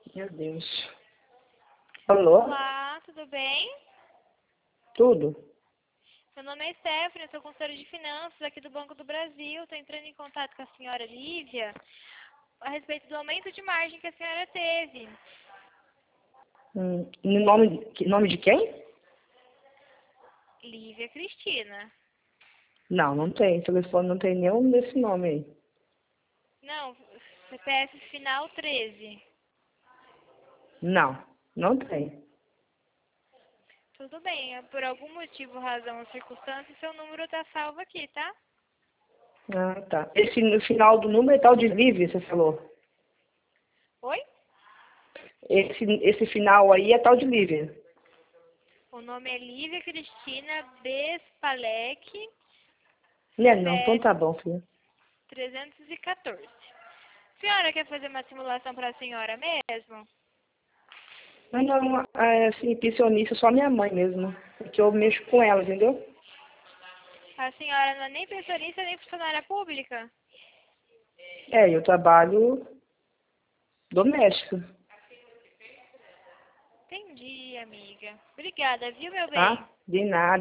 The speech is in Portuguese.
Meu Deus. Alô? Olá, tudo bem? Tudo? Meu nome é Stephanie, eu sou consultora de finanças aqui do Banco do Brasil. Estou entrando em contato com a senhora Lívia a respeito do aumento de margem que a senhora teve. No nome de quem? Lívia Cristina. Não, não tem. Telefone não tem nenhum desse nome aí. Não, CPF final 13. Não, não tem. Tudo bem, por algum motivo, razão ou circunstância, seu número está salvo aqui, tá? Ah, tá. Esse no final do número é tal de Vive, você falou. Oi? Esse final aí é tal de Lívia. O nome é Lívia Cristina Bespalec, Não é não, então CPF tá bom, filho. 314. A senhora quer fazer uma simulação para a senhora mesmo? Mas não, assim, pensionista, só minha mãe mesmo. Porque eu mexo com ela, entendeu? A senhora não é nem pensionista nem funcionária pública? É, eu trabalho doméstico, Entendi, amiga. Obrigada, viu, meu bem? tá? De nada.